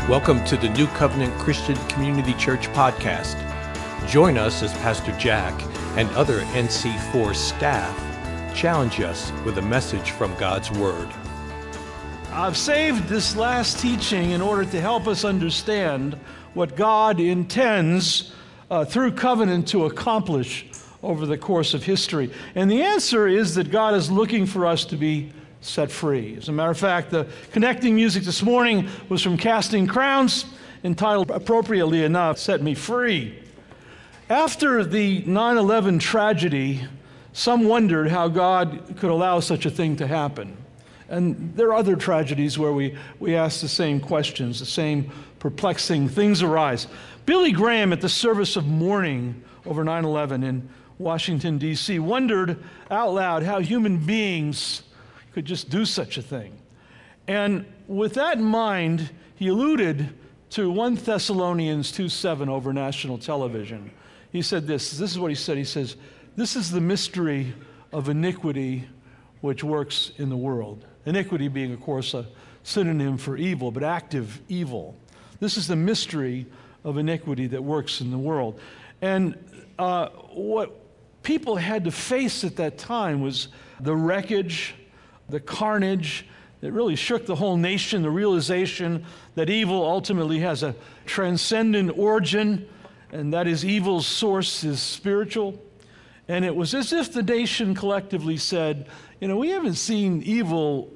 Welcome to the New Covenant Christian Community Church podcast. Join us as Pastor Jack and other NC4 staff challenge us with a message from God's Word. I've saved this last teaching in order to help us understand what God intends through covenant to accomplish over the course of history. And the answer is that God is looking for us to be set free. As a matter of fact, the connecting music this morning was from Casting Crowns, entitled, appropriately enough, Set Me Free. After the 9/11 tragedy, some wondered how God could allow such a thing to happen. And there are other tragedies where we ask the same questions, the same perplexing things arise. Billy Graham, at the service of mourning over 9/11 in Washington, D.C., wondered out loud how human beings could just do such a thing. And with that in mind, he alluded to 1 Thessalonians 2:7 over national television. He said this is what he said. He says, "This is the mystery of iniquity which works in the world." Iniquity being, of course, a synonym for evil, but active evil. This is the mystery of iniquity that works in the world. And what people had to face at that time was the wreckage, the carnage that really shook the whole nation, the realization that evil ultimately has a transcendent origin, and that is evil's source is spiritual. And it was as if the nation collectively said, we haven't seen evil,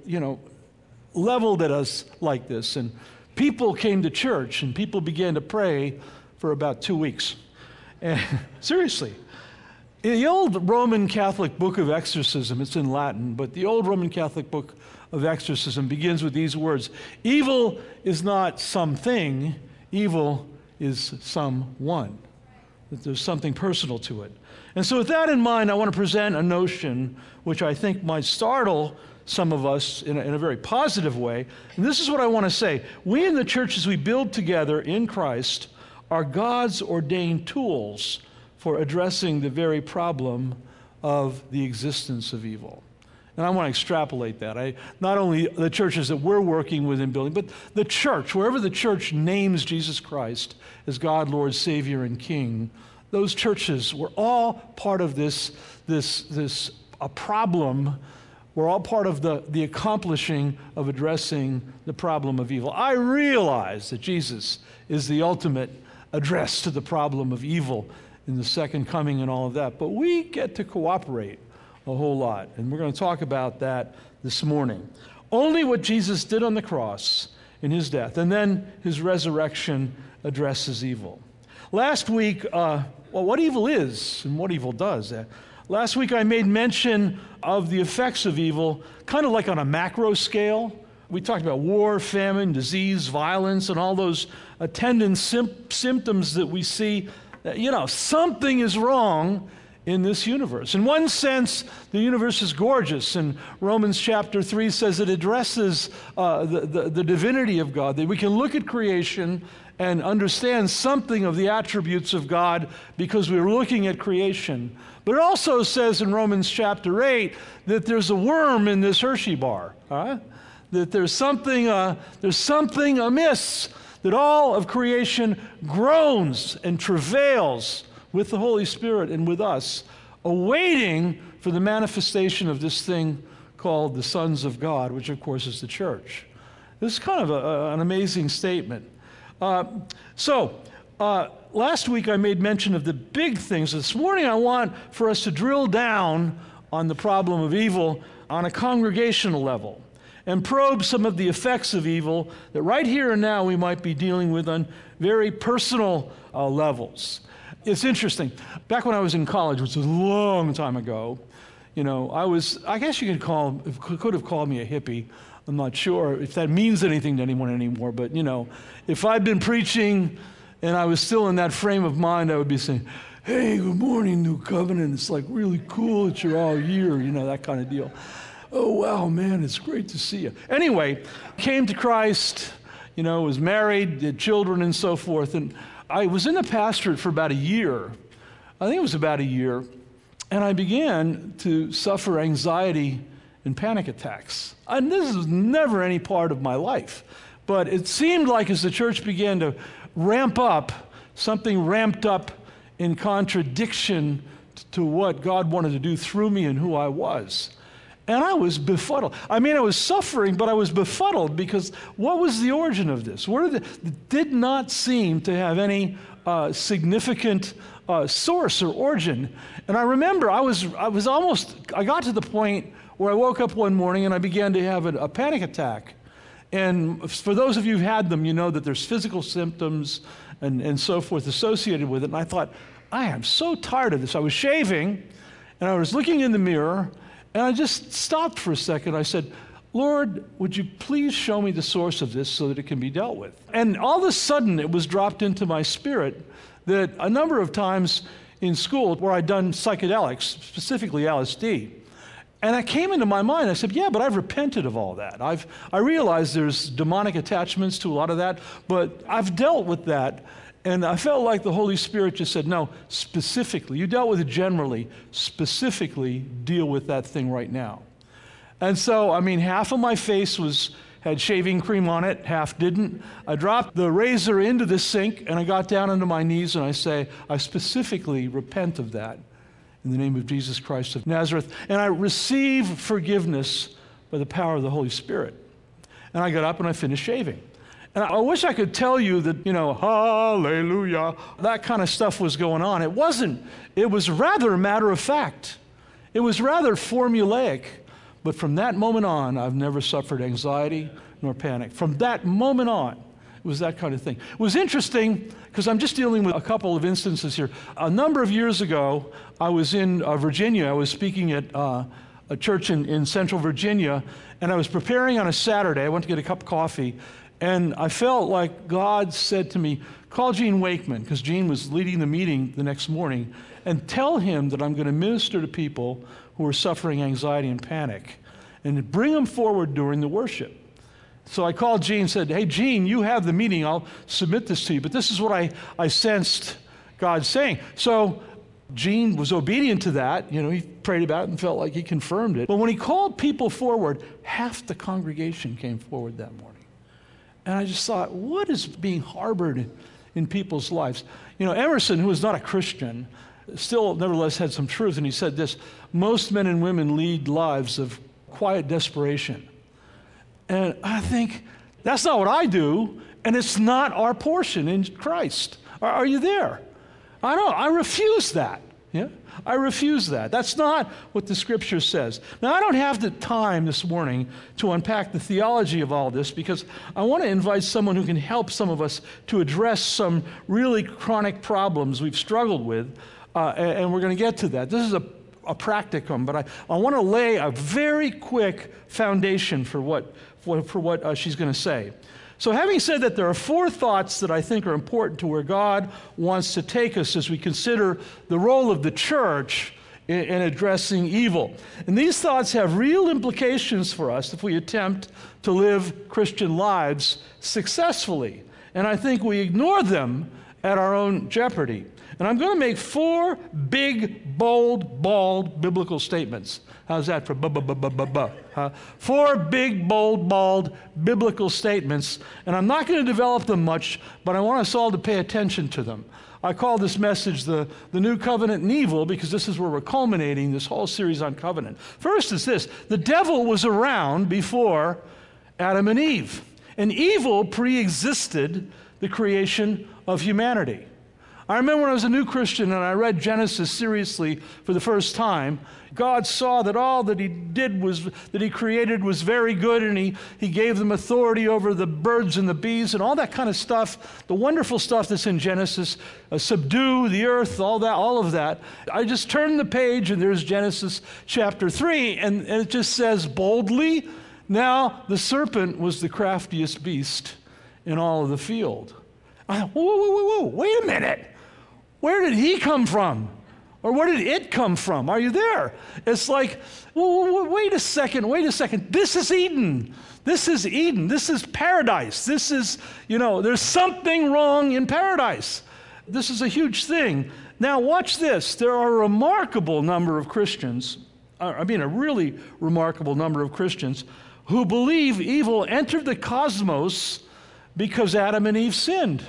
leveled at us like this. And people came to church and people began to pray for about 2 weeks. And seriously. In the old Roman Catholic book of exorcism, it's in Latin, but the old Roman Catholic book of exorcism begins with these words: evil is not something, evil is someone. That there's something personal to it. And so with that in mind, I want to present a notion which I think might startle some of us in a very positive way. And this is what I want to say. We in the church, as we build together in Christ, are God's ordained tools for addressing the very problem of the existence of evil. And I want to extrapolate that. Not only the churches that we're working with and building, but the church, wherever the church names Jesus Christ as God, Lord, Savior, and King, those churches were all part of this problem. We're all part of the accomplishing of addressing the problem of evil. I realize that Jesus is the ultimate address to the problem of evil in the second coming and all of that. But we get to cooperate a whole lot, and we're going to talk about that this morning. Only what Jesus did on the cross in his death and then his resurrection addresses evil. Last week, what evil is and what evil does. Last week I made mention of the effects of evil, kind of like on a macro scale. We talked about war, famine, disease, violence, and all those attendant symptoms that we see. Something is wrong in this universe. In one sense, the universe is gorgeous, and Romans chapter 3 says it addresses the divinity of God, that we can look at creation and understand something of the attributes of God because we're looking at creation. But it also says in Romans chapter 8 that there's a worm in this Hershey bar, that there's something amiss, that all of creation groans and travails with the Holy Spirit and with us, awaiting for the manifestation of this thing called the sons of God, which of course is the church. This is kind of an amazing statement. Last week I made mention of the big things. This morning I want for us to drill down on the problem of evil on a congregational level and probe some of the effects of evil that right here and now we might be dealing with on very personal levels. It's interesting. Back when I was in college, which was a long time ago, I guess you could have called me a hippie. I'm not sure if that means anything to anyone anymore, but if I'd been preaching and I was still in that frame of mind, I would be saying, "Hey, good morning, New Covenant. It's like really cool that you're all here," that kind of deal. "Oh, wow, man, it's great to see you." Anyway, came to Christ, was married, did children and so forth. And I was in the pastorate for about a year. I think it was about a year. And I began to suffer anxiety and panic attacks. And this was never any part of my life. But it seemed like as the church began to ramp up, something ramped up in contradiction to what God wanted to do through me and who I was. And I was befuddled. I mean, I was suffering, but I was befuddled because what was the origin of this? It did not seem to have any significant source or origin. And I remember I got to the point where I woke up one morning and I began to have a panic attack. And for those of you who've had them, you know that there's physical symptoms and so forth associated with it. And I thought, I am so tired of this. I was shaving, and I was looking in the mirror, and I just stopped for a second. I said, Lord, would you please show me the source of this so that it can be dealt with? And all of a sudden, it was dropped into my spirit that a number of times in school where I'd done psychedelics, specifically LSD, and it came into my mind. I said, yeah, but I've repented of all that. I realize there's demonic attachments to a lot of that, but I've dealt with that. And I felt like the Holy Spirit just said, no, specifically, you dealt with it generally, specifically deal with that thing right now. And so, I mean, half of my face had shaving cream on it, half didn't. I dropped the razor into the sink, and I got down onto my knees, and I specifically repent of that in the name of Jesus Christ of Nazareth. And I receive forgiveness by the power of the Holy Spirit. And I got up and I finished shaving. And I wish I could tell you that, hallelujah, that kind of stuff was going on. It wasn't. It was rather matter of fact. It was rather formulaic. But from that moment on, I've never suffered anxiety nor panic. From that moment on, it was that kind of thing. It was interesting, because I'm just dealing with a couple of instances here. A number of years ago, I was in Virginia. I was speaking at a church in Central Virginia, and I was preparing on a Saturday. I went to get a cup of coffee. And I felt like God said to me, call Gene Wakeman, because Gene was leading the meeting the next morning, and tell him that I'm going to minister to people who are suffering anxiety and panic, and bring them forward during the worship. So I called Gene and said, hey, Gene, you have the meeting. I'll submit this to you. But this is what I sensed God saying. So Gene was obedient to that. He prayed about it and felt like he confirmed it. But when he called people forward, half the congregation came forward that morning. And I just thought, what is being harbored in people's lives? Emerson, who was not a Christian, still nevertheless had some truth, and he said this: most men and women lead lives of quiet desperation. And I think, that's not what I do, and it's not our portion in Christ. Are you there? I know, I refuse that. Yeah? I refuse that. That's not what the Scripture says. Now, I don't have the time this morning to unpack the theology of all this, because I want to invite someone who can help some of us to address some really chronic problems we've struggled with, and we're going to get to that. This is a practicum, but I want to lay a very quick foundation for what she's going to say. So having said that, there are 4 thoughts that I think are important to where God wants to take us as we consider the role of the church in addressing evil. And these thoughts have real implications for us if we attempt to live Christian lives successfully. And I think we ignore them at our own jeopardy. And I'm going to make 4 big, bold, bald biblical statements. How's that for ba-ba-ba-ba-ba? 4 big, bold, bald biblical statements. And I'm not going to develop them much, but I want us all to pay attention to them. I call this message the New Covenant and Evil, because this is where we're culminating this whole series on covenant. First is this: the devil was around before Adam and Eve. And evil pre-existed the creation of humanity. I remember when I was a new Christian and I read Genesis seriously for the first time, God saw that all that he created was very good, and he gave them authority over the birds and the bees and all that kind of stuff, the wonderful stuff that's in Genesis, subdue the earth, all of that. I just turned the page and there's Genesis chapter 3, and it just says boldly, now the serpent was the craftiest beast in all of the field. I thought, whoa, wait a minute. Where did he come from? Or where did it come from? Are you there? It's like, wait a second. This is Eden. This is paradise. This is, there's something wrong in paradise. This is a huge thing. Now watch this. There are a remarkable number of Christians, a really remarkable number of Christians, who believe evil entered the cosmos because Adam and Eve sinned.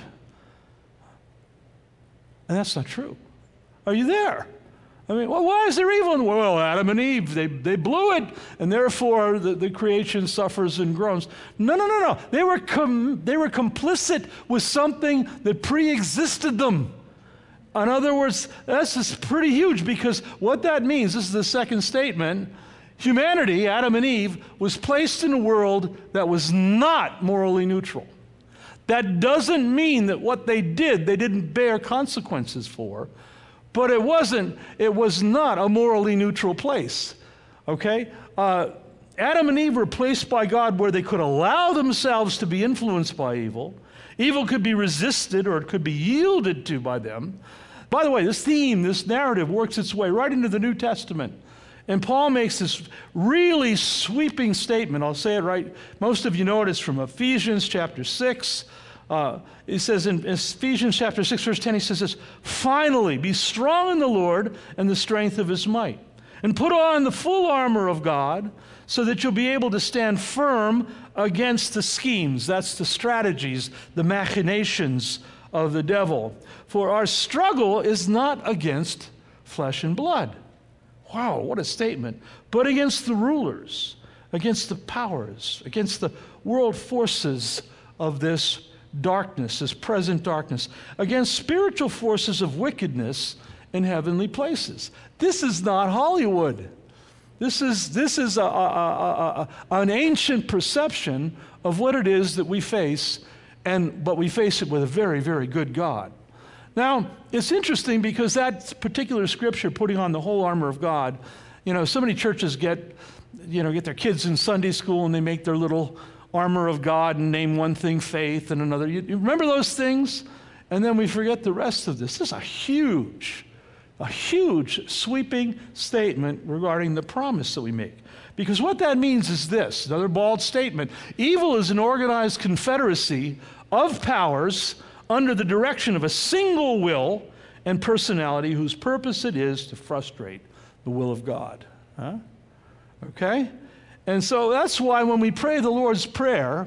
And that's not true. Are you there? I mean, well, why is there evil in the world? Well, Adam and Eve, they blew it, and therefore the creation suffers and groans. No. They were complicit with something that pre-existed them. In other words, that's just pretty huge, because what that means, this is the second statement, humanity, Adam and Eve, was placed in a world that was not morally neutral. That doesn't mean that what they didn't bear consequences for, but it was not a morally neutral place, okay? Adam and Eve were placed by God where they could allow themselves to be influenced by evil. Evil could be resisted or it could be yielded to by them. By the way, this theme, this narrative works its way right into the New Testament. And Paul makes this really sweeping statement. I'll say it right. Most of you know it. It's from Ephesians chapter 6. It says in Ephesians chapter 6, verse 10, he says this, "Finally, be strong in the Lord and the strength of his might, and put on the full armor of God so that you'll be able to stand firm against the schemes," that's the strategies, the machinations of the devil. "For our struggle is not against flesh and blood." Wow, what a statement. "But against the rulers, against the powers, against the world forces of this darkness, this present darkness, against spiritual forces of wickedness in heavenly places." This is not Hollywood. This is an ancient perception of what it is that we face, but we face it with a very, very good God. Now, it's interesting because that particular scripture, putting on the whole armor of God, so many churches get their kids in Sunday school and they make their little armor of God and name one thing faith and another. You remember those things? And then we forget the rest of this. This is a huge sweeping statement regarding the promise that we make. Because what that means is this, another bald statement. Evil is an organized confederacy of powers under the direction of a single will and personality whose purpose it is to frustrate the will of God. Okay? And so that's why when we pray the Lord's Prayer,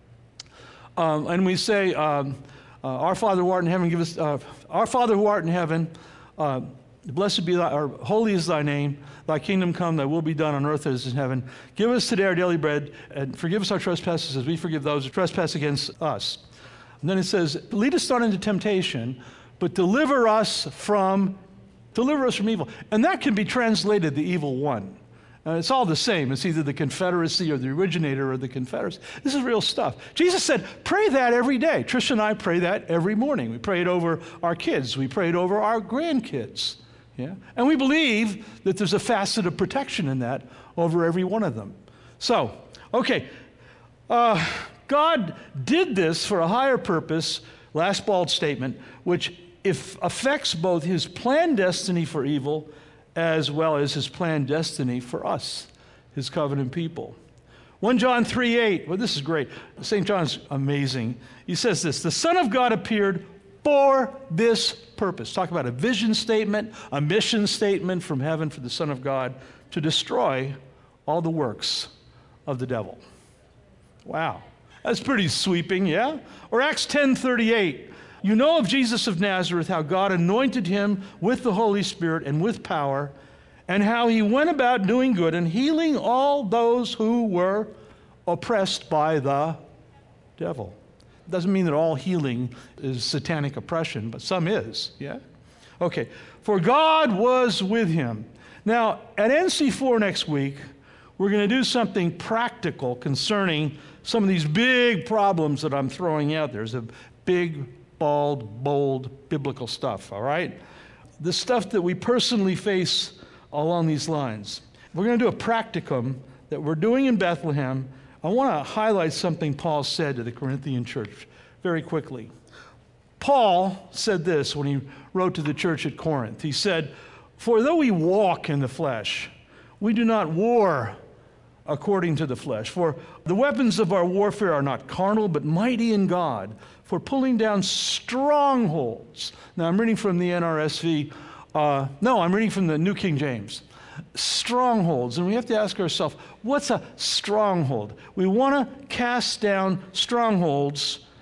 and we say, "Our Father who art in heaven, our Father who art in heaven, blessed be or holy is thy name. Thy kingdom come, thy will be done on earth as in heaven. Give us today our daily bread, and forgive us our trespasses as we forgive those who trespass against us." And then it says, "Lead us not into temptation, but deliver us from evil." And that can be translated the evil one. It's all the same. It's either the confederacy or the originator or the confederacy. This is real stuff. Jesus said, pray that every day. Trish and I pray that every morning. We pray it over our kids. We pray it over our grandkids. Yeah? And we believe that there's a facet of protection in that over every one of them. So, okay. God did this for a higher purpose, last bald statement, which affects both his planned destiny for evil as well as his planned destiny for us, his covenant people. 1 John 3:8, well, this is great. St. John's amazing. He says this, "The Son of God appeared for this purpose." Talk about a vision statement, a mission statement from heaven for the Son of God to destroy all the works of the devil. Wow. That's pretty sweeping, yeah? Or Acts 10:38. "You know of Jesus of Nazareth, how God anointed him with the Holy Spirit and with power, and how he went about doing good and healing all those who were oppressed by the devil." It doesn't mean that all healing is satanic oppression, but some is, yeah? Okay, "For God was with him." Now, at NC4 next week, we're going to do something practical concerning some of these big problems that I'm throwing out there. There's a big, bold, biblical stuff, all right? The stuff that we personally face along these lines. We're going to do a practicum that we're doing in Bethlehem. I want to highlight something Paul said to the Corinthian church very quickly. Paul said this when he wrote to the church at Corinth. He said, "For though we walk in the flesh, we do not war according to the flesh. For the weapons of our warfare are not carnal, but mighty in God, for pulling down strongholds." Now, I'm reading from the NRSV. I'm reading from the New King James. Strongholds. And we have to ask ourselves, what's a stronghold? We want to cast down strongholds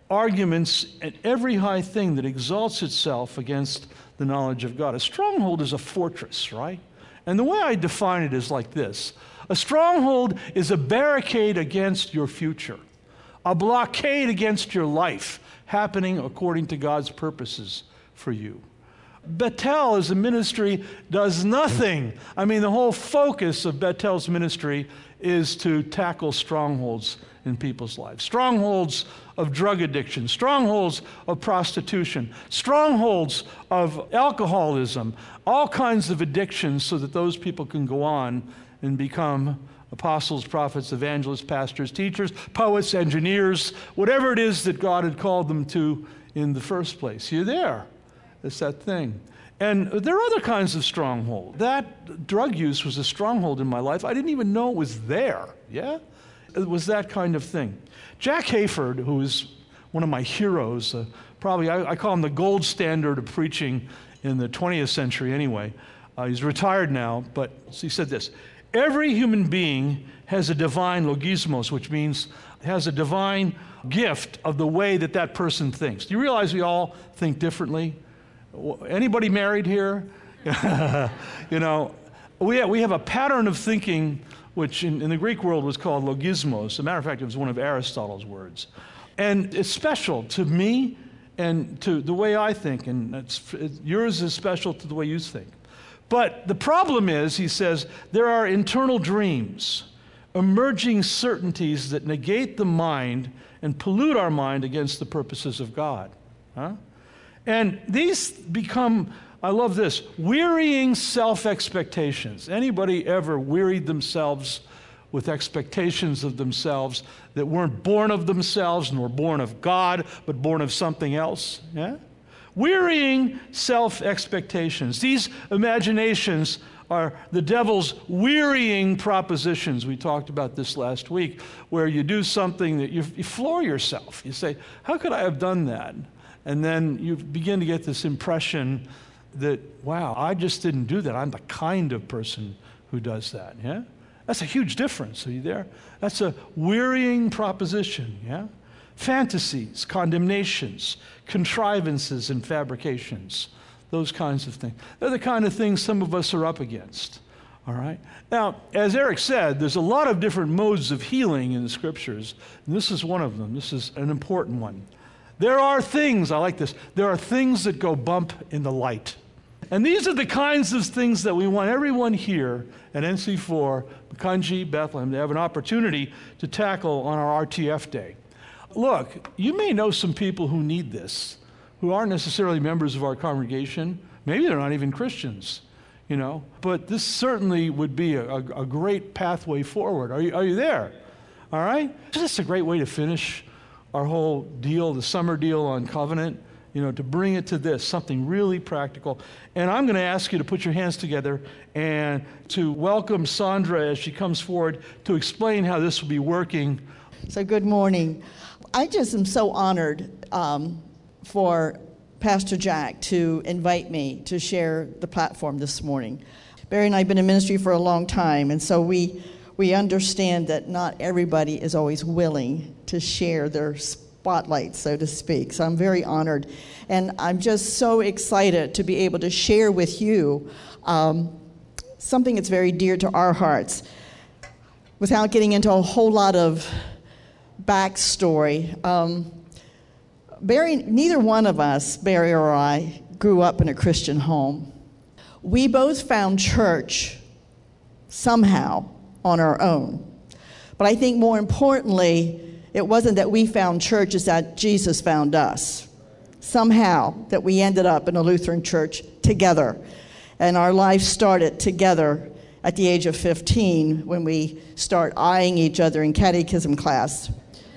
arguments and every high thing that exalts itself against the knowledge of God. A stronghold is a fortress, right? And the way I define it is like this. A stronghold is a barricade against your future, a blockade against your life happening according to God's purposes for you. Bethel as a ministry does nothing. I mean, the whole focus of Bethel's ministry is to tackle strongholds in people's lives. Strongholds of drug addiction, strongholds of prostitution, strongholds of alcoholism, all kinds of addictions so that those people can go on and become apostles, prophets, evangelists, pastors, teachers, poets, engineers, whatever it is that God had called them to in the first place. You're there. It's that thing. And there are other kinds of stronghold. That drug use was a stronghold in my life. I didn't even know it was there. Yeah? It was that kind of thing. Jack Hayford, who is one of my heroes, probably I call him the gold standard of preaching in the 20th century anyway. He's retired now, but he said this: every human being has a divine logismos, which means has a divine gift of the way that that person thinks. Do you realize we all think differently? Anybody married here? You know, we have a pattern of thinking which in the Greek world was called logismos. As a matter of fact, it was one of Aristotle's words. And it's special to me and to the way I think, and yours is special to the way you think. But the problem is, he says, there are internal dreams, emerging certainties that negate the mind and pollute our mind against the purposes of God. Huh? And these become, I love this, wearying self-expectations. Anybody ever wearied themselves with expectations of themselves that weren't born of themselves nor born of God, but born of something else? Yeah? Wearying self-expectations. These imaginations are the devil's wearying propositions. We talked about this last week, where you do something that you floor yourself. You say, how could I have done that? And then you begin to get this impression that, wow, I just didn't do that. I'm the kind of person who does that, yeah? That's a huge difference. Are you there? That's a wearying proposition, yeah? Fantasies, condemnations, contrivances, and fabrications, those kinds of things. They're the kind of things some of us are up against, all right? Now, as Eric said, there's a lot of different modes of healing in the Scriptures, and this is one of them. This is an important one. There are things, I like this, there are things that go bump in the light. And these are the kinds of things that we want everyone here at NC4, Kanji, Bethlehem, to have an opportunity to tackle on our RTF day. Look, you may know some people who need this, who aren't necessarily members of our congregation. Maybe they're not even Christians, you know. But this certainly would be a great pathway forward. Are you there? All right? This is a great way to finish our whole deal, the summer deal on covenant, you know, to bring it to this, something really practical. And I'm going to ask you to put your hands together and to welcome Sandra as she comes forward to explain how this will be working. So good morning. I just am so honored for Pastor Jack to invite me to share the platform this morning. Barry and I have been in ministry for a long time, and so we understand that not everybody is always willing to share their spotlight, so to speak. So I'm very honored. And I'm just so excited to be able to share with you something that's very dear to our hearts. Without getting into a whole lot of backstory, Barry, neither one of us, Barry or I, grew up in a Christian home. We both found church somehow on our own. But I think more importantly, it wasn't that we found church, it's that Jesus found us. Somehow that we ended up in a Lutheran church together. And our life started together at the age of 15 when we start eyeing each other in catechism class.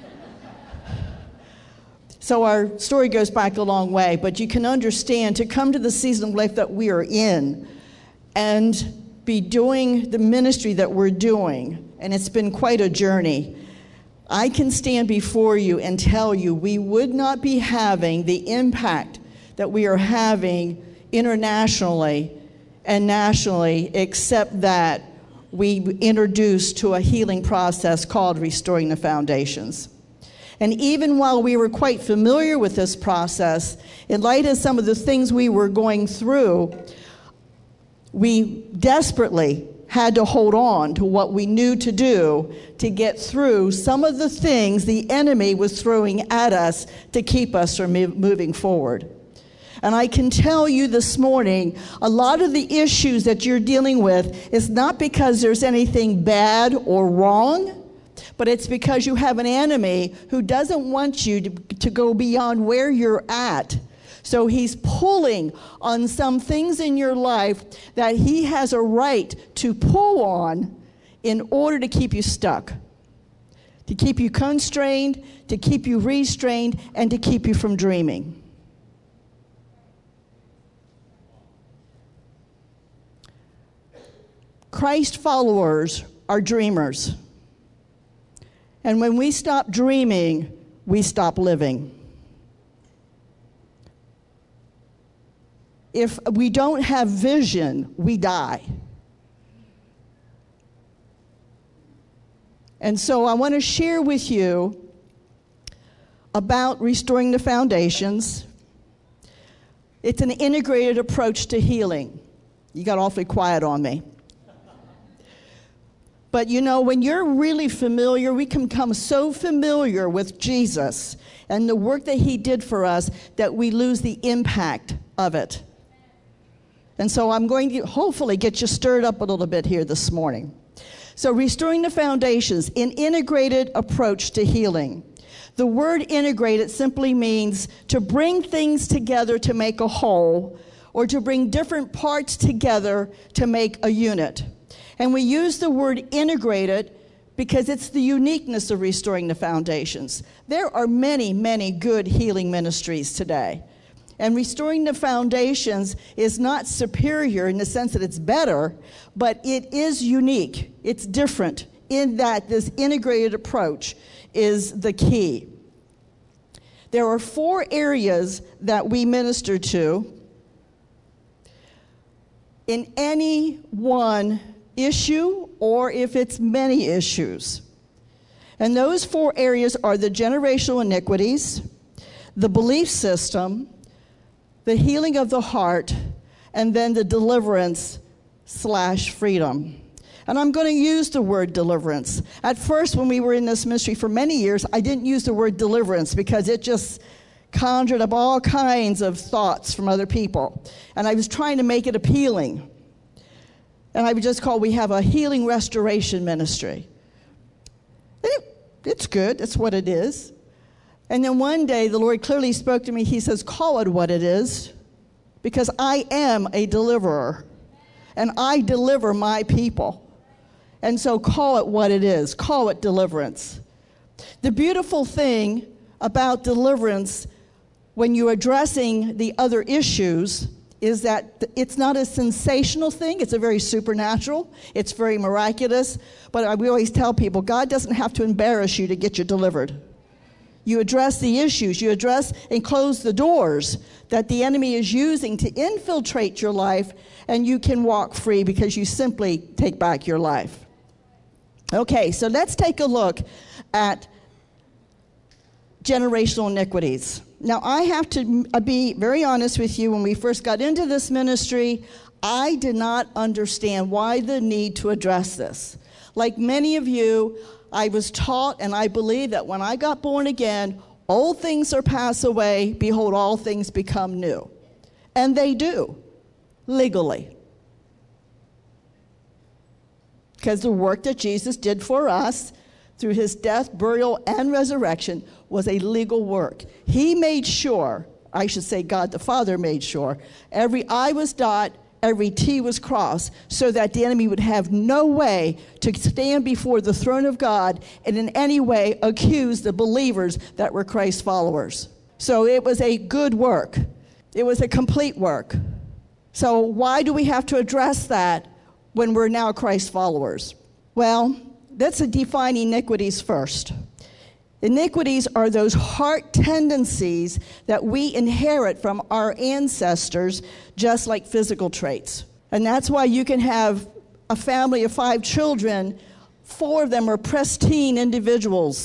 So our story goes back a long way, but you can understand, to come to the season of life that we are in and be doing the ministry that we're doing, and it's been quite a journey. I can stand before you and tell you we would not be having the impact that we are having internationally and nationally except that we introduced to a healing process called Restoring the Foundations. And even while we were quite familiar with this process, in light of some of the things we were going through, we desperately had to hold on to what we knew to do to get through some of the things the enemy was throwing at us to keep us from moving forward. And I can tell you this morning, a lot of the issues that you're dealing with is not because there's anything bad or wrong, but it's because you have an enemy who doesn't want you to go beyond where you're at. So he's pulling on some things in your life that he has a right to pull on in order to keep you stuck, to keep you constrained, to keep you restrained, and to keep you from dreaming. Christ followers are dreamers. And when we stop dreaming, we stop living. If we don't have vision, we die. And so I want to share with you about restoring the foundations. It's an integrated approach to healing. You got awfully quiet on me. But you know, when you're really familiar, we can become so familiar with Jesus and the work that he did for us that we lose the impact of it. And so I'm going to hopefully get you stirred up a little bit here this morning. So restoring the foundations, an integrated approach to healing. The word integrated simply means to bring things together to make a whole, or to bring different parts together to make a unit. And we use the word integrated because it's the uniqueness of restoring the foundations. There are many, many good healing ministries today. And restoring the foundations is not superior in the sense that it's better, but it is unique. It's different in that this integrated approach is the key. There are 4 areas that we minister to. In any one issue, or if it's many issues. And those 4 areas are the generational iniquities, the belief system, the healing of the heart, and then the deliverance/freedom. And I'm going to use the word deliverance. At first, when we were in this ministry for many years, I didn't use the word deliverance because it just conjured up all kinds of thoughts from other people. And I was trying to make it appealing. And I would just call, we have a healing restoration ministry. It's good, that's what it is. And then one day the Lord clearly spoke to me. He says, call it what it is, because I am a deliverer. And I deliver my people. And so call it what it is. Call it deliverance. The beautiful thing about deliverance, when you're addressing the other issues, is that it's not a sensational thing. It's a very supernatural. It's very miraculous. But we always tell people, God doesn't have to embarrass you to get you delivered. You address the issues. You address and close the doors that the enemy is using to infiltrate your life, and you can walk free because you simply take back your life. Okay, so let's take a look at generational iniquities. Now, I have to be very honest with you. When we first got into this ministry, I did not understand why the need to address this. Like many of you, I was taught, and I believe that when I got born again, old things are passed away, behold, all things become new. And they do, legally. Because the work that Jesus did for us through his death, burial, and resurrection was a legal work. He made sure, I should say God the Father made sure, every I was dot, every T was crossed, so that the enemy would have no way to stand before the throne of God and in any way accuse the believers that were Christ's followers. So it was a good work. It was a complete work. So why do we have to address that when we're now Christ's followers? Well, let's define iniquities first. Iniquities are those heart tendencies that we inherit from our ancestors, just like physical traits. And that's why you can have a family of 5 children, 4 of them are pristine individuals.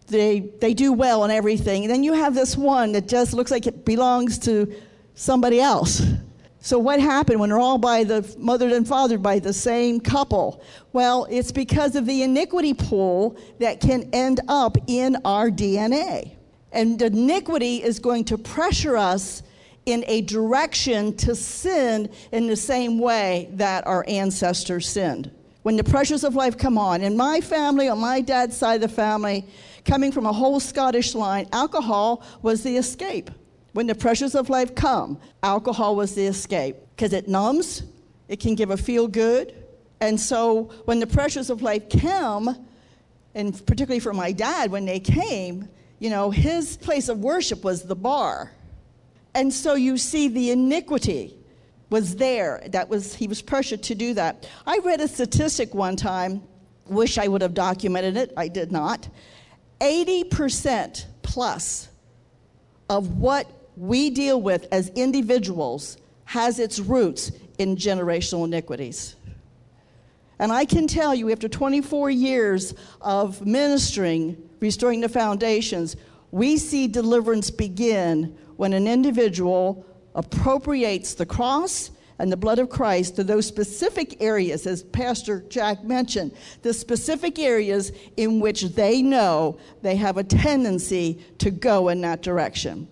they do well and everything. And then you have this one that just looks like it belongs to somebody else. So what happened when they're all mothered and fathered by the same couple? Well, it's because of the iniquity pool that can end up in our DNA. And iniquity is going to pressure us in a direction to sin in the same way that our ancestors sinned. When the pressures of life come on, in my family, on my dad's side of the family, coming from a whole Scottish line, alcohol was the escape. When the pressures of life come, alcohol was the escape because it numbs, it can give a feel good. And so when the pressures of life come, and particularly for my dad, when they came, his place of worship was the bar. And so you see the iniquity was there. He was pressured to do that. I read a statistic one time, wish I would have documented it, I did not. 80% plus of what we deal with as individuals has its roots in generational iniquities. And I can tell you, after 24 years of ministering, restoring the foundations, we see deliverance begin when an individual appropriates the cross and the blood of Christ to those specific areas, as Pastor Jack mentioned, the specific areas in which they know they have a tendency to go in that direction.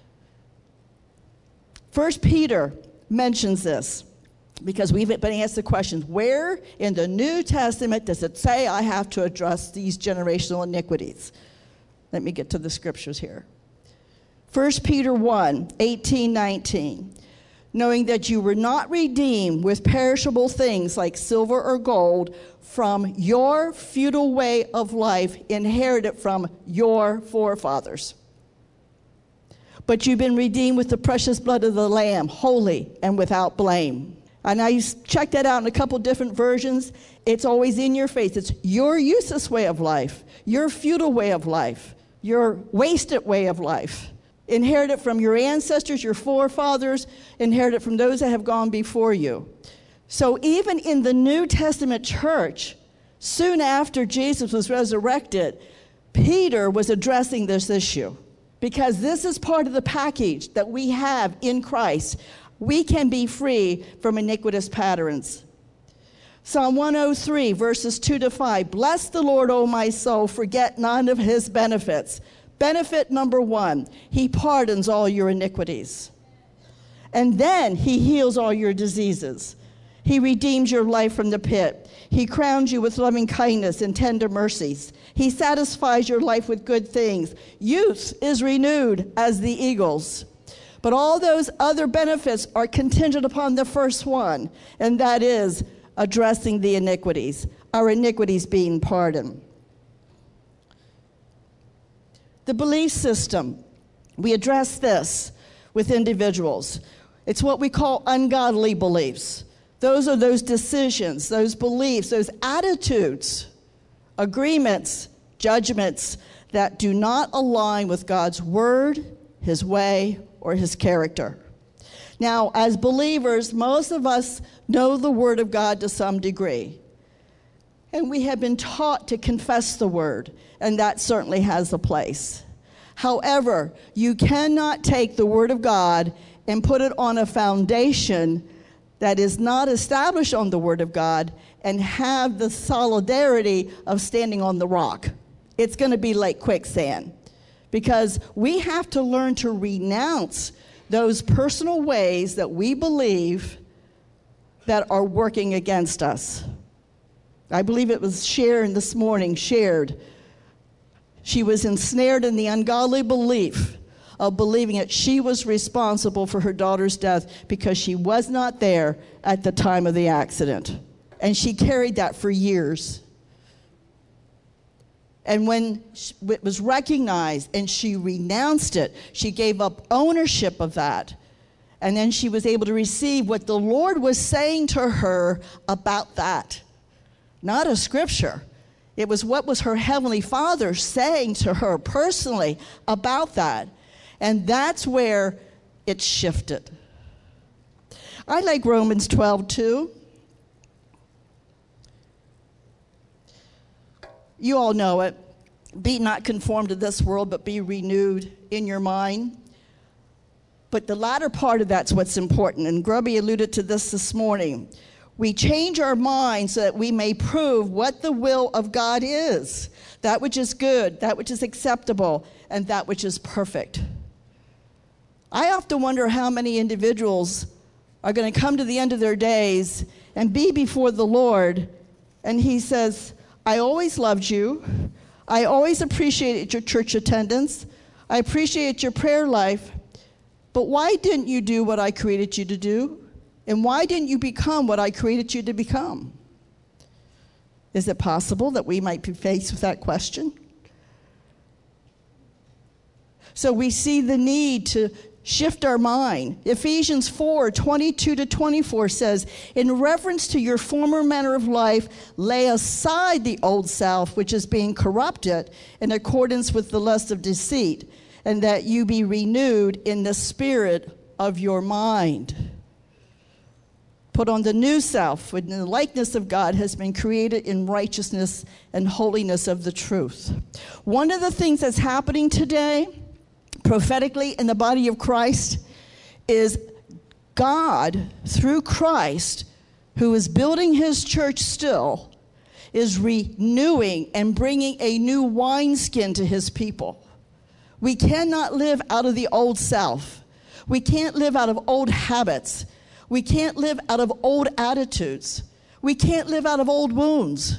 1 Peter mentions this because we've been asked the question, where in the New Testament does it say I have to address these generational iniquities? Let me get to the scriptures here. 1 Peter 1, 18, 19. Knowing that you were not redeemed with perishable things like silver or gold from your futile way of life inherited from your forefathers. But you've been redeemed with the precious blood of the Lamb, holy and without blame. And I checked that out in a couple different versions. It's always in your face. It's your useless way of life, your futile way of life, your wasted way of life. Inherited from your ancestors, your forefathers, inherited from those that have gone before you. So even in the New Testament church, soon after Jesus was resurrected, Peter was addressing this issue. Because this is part of the package that we have in Christ. We can be free from iniquitous patterns. Psalm 103, verses 2 to 5. Bless the Lord, O my soul, forget none of his benefits. Benefit number 1, he pardons all your iniquities. And then he heals all your diseases. He redeems your life from the pit. He crowns you with loving kindness and tender mercies. He satisfies your life with good things. Youth is renewed as the eagles. But all those other benefits are contingent upon the first one, and that is addressing the iniquities, our iniquities being pardoned. The belief system, we address this with individuals. It's what we call ungodly beliefs. Those are those decisions, those beliefs, those attitudes, agreements, judgments that do not align with God's word, his way, or his character. Now, as believers, most of us know the word of God to some degree. And we have been taught to confess the word, and that certainly has a place. However, you cannot take the word of God and put it on a foundation that is not established on the word of God and have the solidarity of standing on the rock. It's going to be like quicksand, because we have to learn to renounce those personal ways that we believe that are working against us. I believe it was Sharon this morning shared. She was ensnared in the ungodly belief of believing that she was responsible for her daughter's death because she was not there at the time of the accident. And she carried that for years. And when it was recognized and she renounced it, she gave up ownership of that. And then she was able to receive what the Lord was saying to her about that. Not a scripture. It was what was her Heavenly Father saying to her personally about that. And that's where it shifted. I like Romans 12 too. You all know it. Be not conformed to this world, but be renewed in your mind. But the latter part of that's what's important, and Grubby alluded to this morning. We change our minds so that we may prove what the will of God is, that which is good, that which is acceptable, and that which is perfect. I often wonder how many individuals are going to come to the end of their days and be before the Lord, and he says, I always loved you. I always appreciated your church attendance. I appreciate your prayer life. But why didn't you do what I created you to do? And why didn't you become what I created you to become? Is it possible that we might be faced with that question? So we see the need to shift our mind. Ephesians 4:22-24 says, in reference to your former manner of life, lay aside the old self, which is being corrupted in accordance with the lust of deceit, and that you be renewed in the spirit of your mind. Put on the new self, which in the likeness of God has been created in righteousness and holiness of the truth. One of the things that's happening today, prophetically in the body of Christ, is God, through Christ, who is building his church still, is renewing and bringing a new wineskin to his people. We cannot live out of the old self. We can't live out of old habits. We can't live out of old attitudes. We can't live out of old wounds.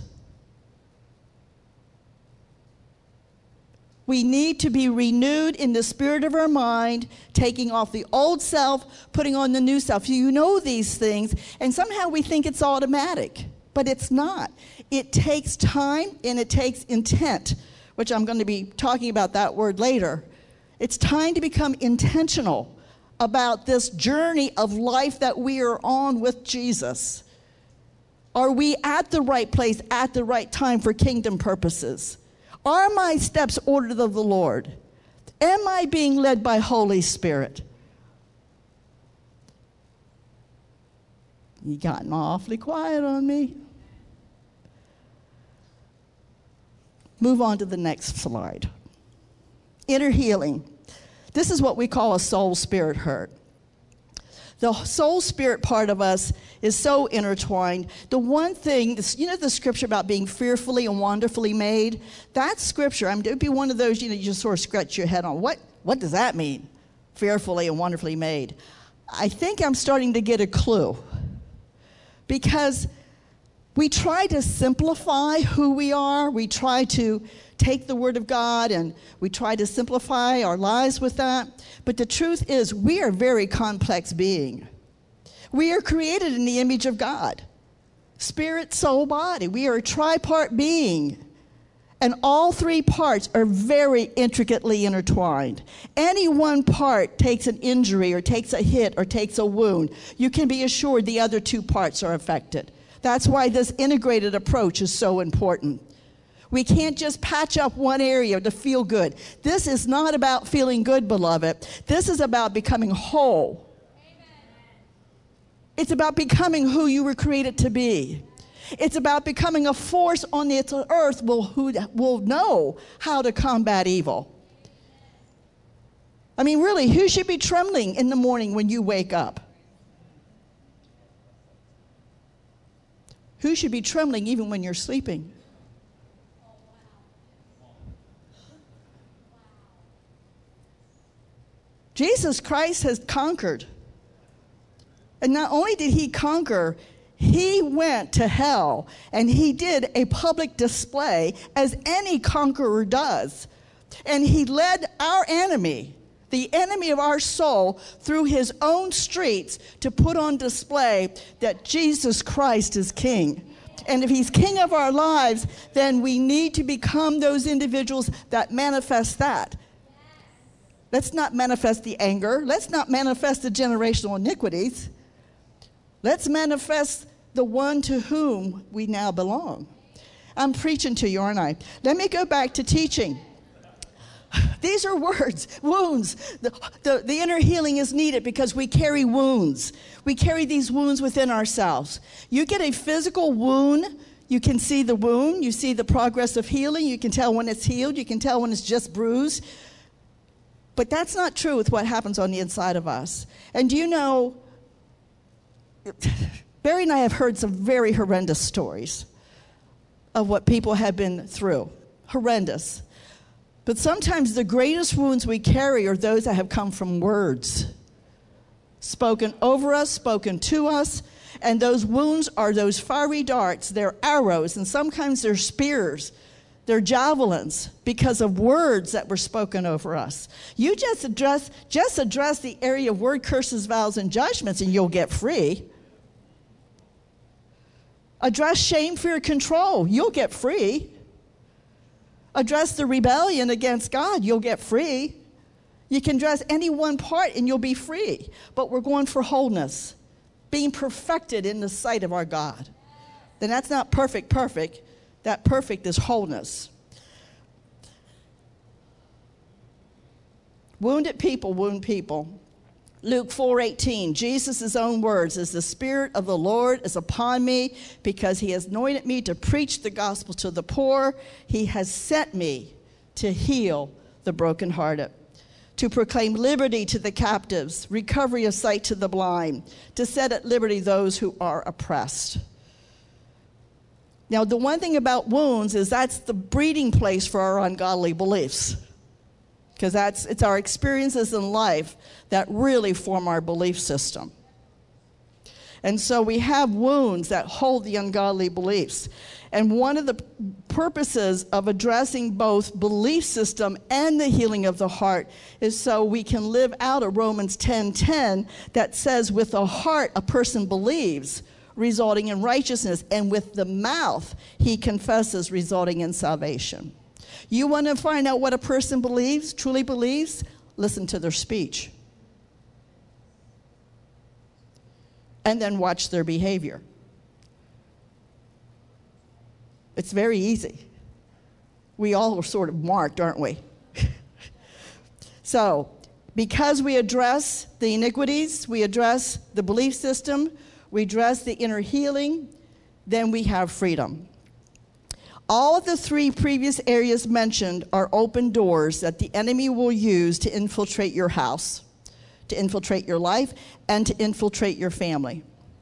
We need to be renewed in the spirit of our mind, taking off the old self, putting on the new self. You know these things, and somehow we think it's automatic, but it's not. It takes time and it takes intent, which I'm going to be talking about that word later. It's time to become intentional about this journey of life that we are on with Jesus. Are we at the right place at the right time for kingdom purposes? Are my steps ordered of the Lord? Am I being led by Holy Spirit? You gotten awfully quiet on me. Move on to the next slide. Inner healing. This is what we call a soul-spirit hurt. The soul-spirit part of us is so intertwined. The one thing, you know the scripture about being fearfully and wonderfully made? That scripture, it would be one of those, you just sort of scratch your head on. What does that mean? Fearfully and wonderfully made. I think I'm starting to get a clue. Because we try to simplify who we are. We try to take the Word of God and we try to simplify our lives with that. But the truth is, we are a very complex being. We are created in the image of God. Spirit, soul, body. We are a tripart being. And all three parts are very intricately intertwined. Any one part takes an injury or takes a hit or takes a wound, you can be assured the other two parts are affected. That's why this integrated approach is so important. We can't just patch up one area to feel good. This is not about feeling good, beloved. This is about becoming whole. Amen. It's about becoming who you were created to be. It's about becoming a force on this earth who will know how to combat evil. I mean, really, who should be trembling in the morning when you wake up? Who should be trembling even when you're sleeping? Jesus Christ has conquered. And not only did he conquer, he went to hell and he did a public display as any conqueror does. And he led our enemy, the enemy of our soul, through his own streets to put on display that Jesus Christ is king. And if he's king of our lives, then we need to become those individuals that manifest that. Let's not manifest the anger. Let's not manifest the generational iniquities. Let's manifest the one to whom we now belong. I'm preaching to you, aren't I? Let me go back to teaching. These are words, wounds. The inner healing is needed because we carry wounds. We carry these wounds within ourselves. You get a physical wound, You can see the wound. You see the progress of healing. You can tell when it's healed. You can tell when it's just bruised. But that's not true with what happens on the inside of us. And do you know, Barry and I have heard some very horrendous stories of what people have been through. Horrendous. But sometimes the greatest wounds we carry are those that have come from words spoken over us, spoken to us. And those wounds are those fiery darts. They're arrows, and sometimes they're spears. They're javelins because of words that were spoken over us. You just address the area of word curses, vows, and judgments, and you'll get free. Address shame, fear, control. You'll get free. Address the rebellion against God. You'll get free. You can address any one part and you'll be free. But we're going for wholeness, being perfected in the sight of our God. Then that's not perfect. That perfect is wholeness. Wounded people wound people. Luke 4:18, Jesus' own words, "As the Spirit of the Lord is upon me, because he has anointed me to preach the gospel to the poor. He has sent me to heal the brokenhearted, to proclaim liberty to the captives, recovery of sight to the blind, to set at liberty those who are oppressed." Now, the one thing about wounds is that's the breeding place for our ungodly beliefs. Because it's our experiences in life that really form our belief system. And so we have wounds that hold the ungodly beliefs. And one of the purposes of addressing both belief system and the healing of the heart is so we can live out of Romans 10:10 that says, with the heart a person believes, resulting in righteousness, and with the mouth he confesses, resulting in salvation. You want to find out what a person believes, truly believes? Listen to their speech. And then watch their behavior. It's very easy. We all are sort of marked, aren't we? So, because we address the iniquities, we address the belief system, we address the inner healing, then we have freedom. All of the three previous areas mentioned are open doors that the enemy will use to infiltrate your house, to infiltrate your life, and to infiltrate your family.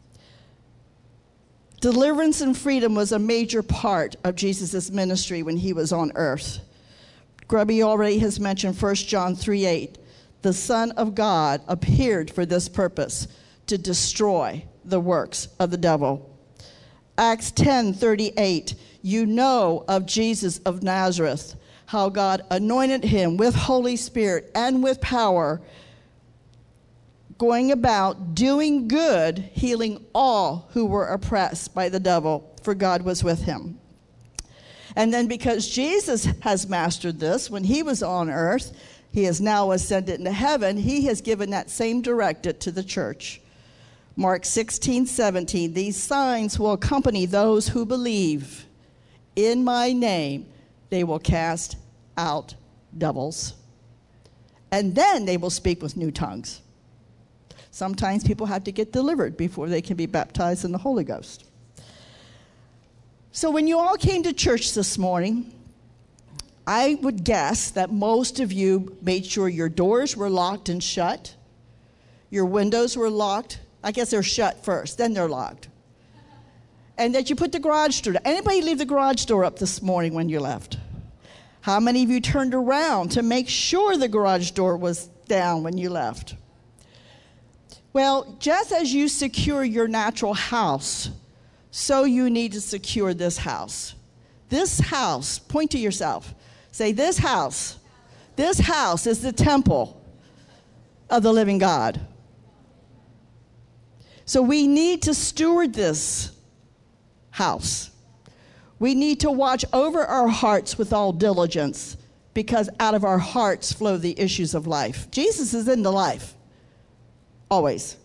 Deliverance and freedom was a major part of Jesus' ministry when he was on earth. Grubby already has mentioned 1 John 3:8. The Son of God appeared for this purpose, to destroy the works of the devil. Acts 10:38. You know of Jesus of Nazareth, how God anointed him with Holy Spirit and with power, going about doing good, healing all who were oppressed by the devil, for God was with him. And then because Jesus has mastered this, when he was on earth, he has now ascended into heaven, he has given that same directive to the church. Mark 16:17, these signs will accompany those who believe. In my name, they will cast out devils. And then they will speak with new tongues. Sometimes people have to get delivered before they can be baptized in the Holy Ghost. So when you all came to church this morning, I would guess that most of you made sure your doors were locked and shut. Your windows were locked. I guess they're shut first, then they're locked. And that you put the garage door down. Anybody leave the garage door up this morning when you left? How many of you turned around to make sure the garage door was down when you left? Well, just as you secure your natural house, so you need to secure this house. This house, point to yourself. Say, this house is the temple of the living God. So we need to steward this house. We need to watch over our hearts with all diligence, because out of our hearts flow the issues of life. Jesus is in the life, always.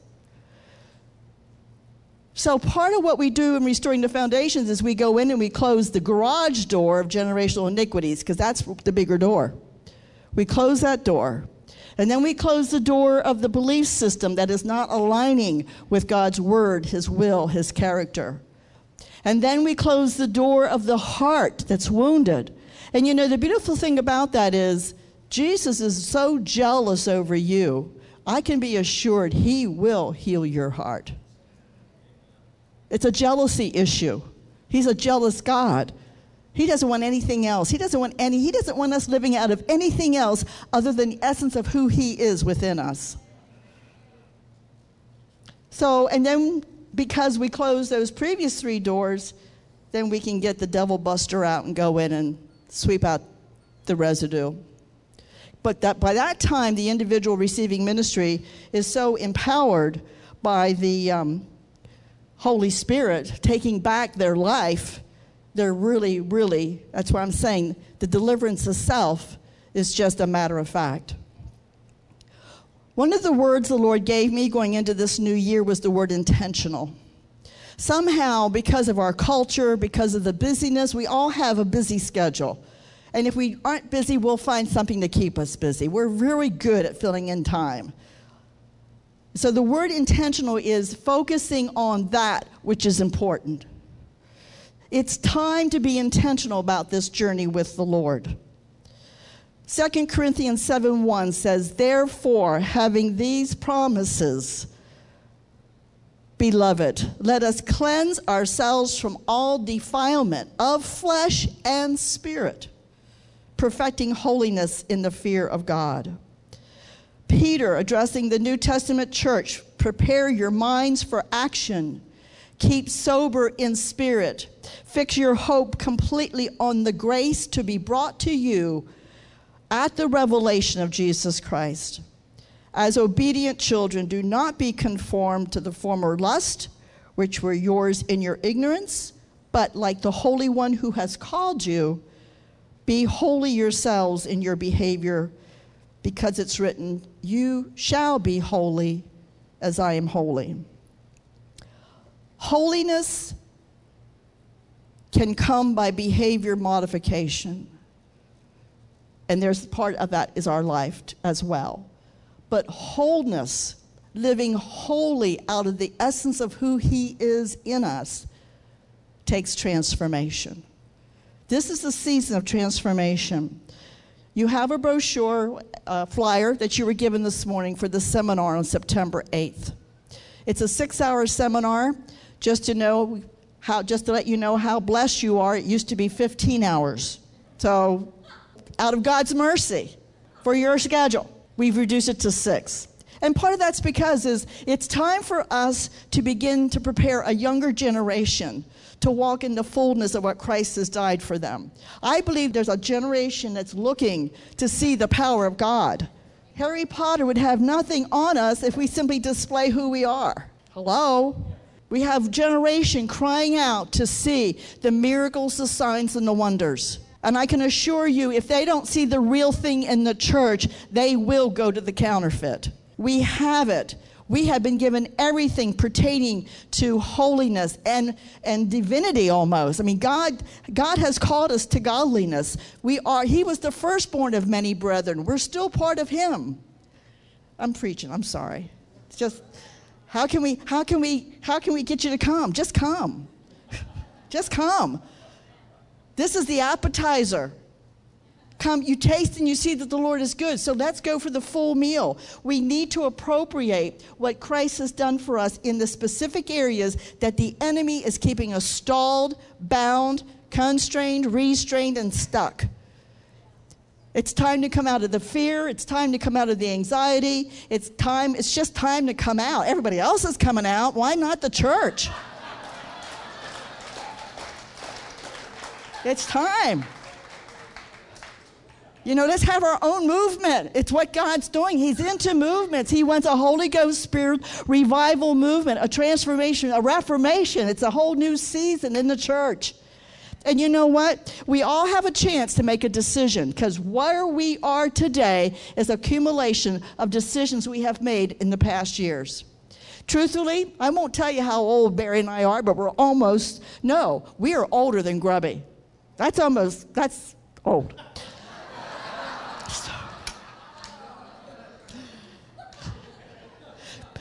So part of what we do in Restoring the Foundations is we go in and we close the garage door of generational iniquities, because that's the bigger door. We close that door. And then we close the door of the belief system that is not aligning with God's word, his will, his character. And then we close the door of the heart that's wounded. And you know, the beautiful thing about that is Jesus is so jealous over you. I can be assured he will heal your heart. It's a jealousy issue. He's a jealous God. He doesn't want anything else. He doesn't want us living out of anything else other than the essence of who he is within us. So, and then because we close those previous 3 doors, then we can get the devil buster out and go in and sweep out the residue. But by that time, the individual receiving ministry is so empowered by the Holy Spirit taking back their life. They're really, really, that's what I'm saying, the deliverance of self is just a matter of fact. One of the words the Lord gave me going into this new year was the word intentional. Somehow, because of our culture, because of the busyness, we all have a busy schedule. And if we aren't busy, we'll find something to keep us busy. We're really good at filling in time. So the word intentional is focusing on that which is important. It's time to be intentional about this journey with the Lord. 2 Corinthians 7:1 says, "Therefore, having these promises, beloved, let us cleanse ourselves from all defilement of flesh and spirit, perfecting holiness in the fear of God." Peter, addressing the New Testament church, prepare your minds for action. Keep sober in spirit. Fix your hope completely on the grace to be brought to you at the revelation of Jesus Christ. As obedient children, do not be conformed to the former lust, which were yours in your ignorance, but like the Holy One who has called you, be holy yourselves in your behavior, because it's written, "You shall be holy as I am holy." Holiness can come by behavior modification. And there's part of that is our life as well. But wholeness, living wholly out of the essence of who he is in us, takes transformation. This is the season of transformation. You have a brochure, flyer that you were given this morning for the seminar on September 8th. It's a 6-hour seminar. Just to let you know how blessed you are, it used to be 15 hours. So, out of God's mercy for your schedule, we've reduced it to 6. And part of that's because it's time for us to begin to prepare a younger generation to walk in the fullness of what Christ has died for them. I believe there's a generation that's looking to see the power of God. Harry Potter would have nothing on us if we simply display who we are. Hello? We have a generation crying out to see the miracles, the signs, and the wonders. And I can assure you, if they don't see the real thing in the church, they will go to the counterfeit. We have it. We have been given everything pertaining to holiness and divinity almost. I mean, God has called us to godliness. He was the firstborn of many brethren. We're still part of him. I'm preaching, I'm sorry. It's just, how can we get you to come? Just come. Just come. This is the appetizer. Come, you taste and you see that the Lord is good. So let's go for the full meal. We need to appropriate what Christ has done for us in the specific areas that the enemy is keeping us stalled, bound, constrained, restrained, and stuck. It's time to come out of the fear. It's time to come out of the anxiety. It's just time to come out. Everybody else is coming out. Why not the church? It's time. You know, let's have our own movement. It's what God's doing. He's into movements. He wants a Holy Ghost Spirit revival movement, a transformation, a reformation. It's a whole new season in the church. And you know what? We all have a chance to make a decision, because where we are today is accumulation of decisions we have made in the past years. Truthfully, I won't tell you how old Barry and I are, but we are older than Grubby. That's old.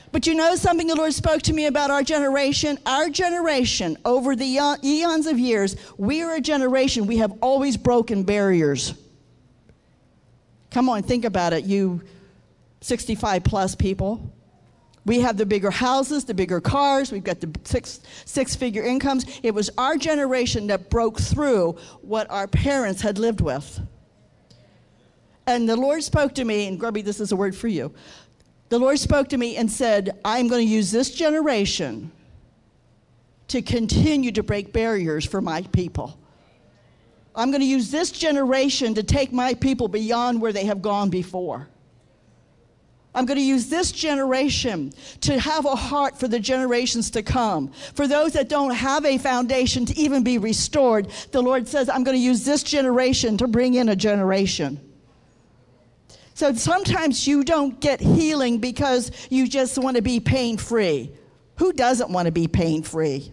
But you know something the Lord spoke to me about our generation? Our generation, over the eons of years, we are a generation, we have always broken barriers. Come on, think about it, you 65 plus people. We have the bigger houses, the bigger cars, we've got the six-figure incomes. It was our generation that broke through what our parents had lived with. And the Lord spoke to me, and Grubby, this is a word for you. The Lord spoke to me and said, I'm going to use this generation to continue to break barriers for my people. I'm going to use this generation to take my people beyond where they have gone before. I'm going to use this generation to have a heart for the generations to come. For those that don't have a foundation to even be restored, the Lord says, I'm going to use this generation to bring in a generation. So sometimes you don't get healing because you just want to be pain-free. Who doesn't want to be pain-free?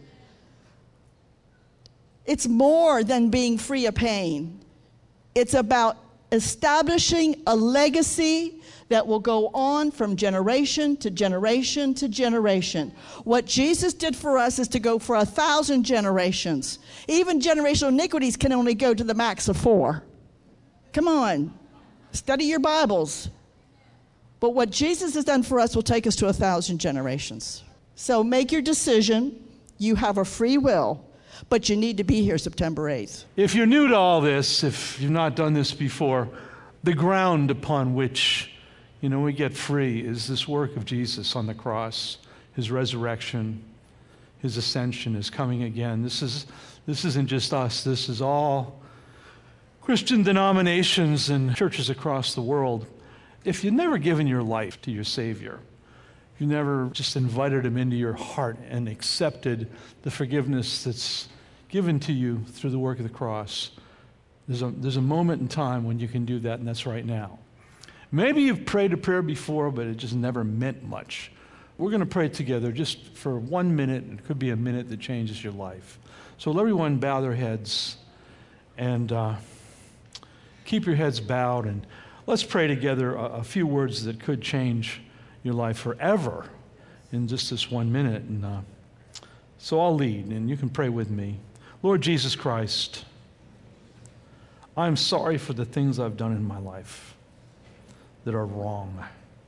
It's more than being free of pain. It's about establishing a legacy that will go on from generation to generation to generation. What Jesus did for us is to go for 1,000 generations. Even generational iniquities can only go to the max of 4. Come on. Study your Bibles. But what Jesus has done for us will take us to 1,000 generations. So make your decision. You have a free will, but you need to be here September 8th. If you're new to all this, if you've not done this before, the ground upon which, we get free is this work of Jesus on the cross, his resurrection, his ascension, his coming again. This isn't just us. This is all Christian denominations and churches across the world. If you've never given your life to your Savior, if you never just invited him into your heart and accepted the forgiveness that's given to you through the work of the cross, there's a moment in time when you can do that, and that's right now. Maybe you've prayed a prayer before, but it just never meant much. We're going to pray together just for 1 minute. It could be a minute that changes your life. So let everyone bow their heads and keep your heads bowed, and let's pray together a few words that could change your life forever in just this 1 minute. And so I'll lead, and you can pray with me. Lord Jesus Christ, I'm sorry for the things I've done in my life that are wrong.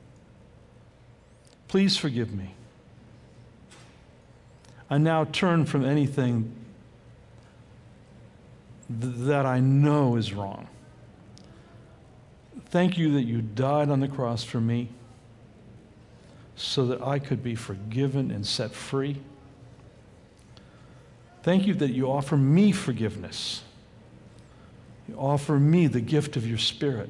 Please forgive me. I now turn from anything that I know is wrong. Thank you that you died on the cross for me so that I could be forgiven and set free. Thank you that you offer me forgiveness. You offer me the gift of your Spirit.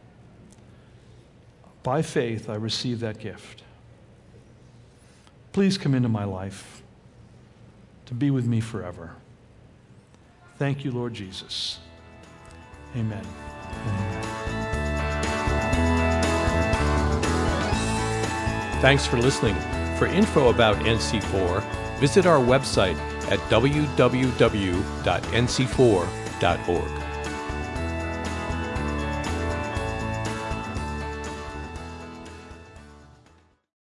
By faith, I receive that gift. Please come into my life to be with me forever. Thank you, Lord Jesus. Amen. Amen. Thanks for listening. For info about NC4, visit our website at www.nc4.org.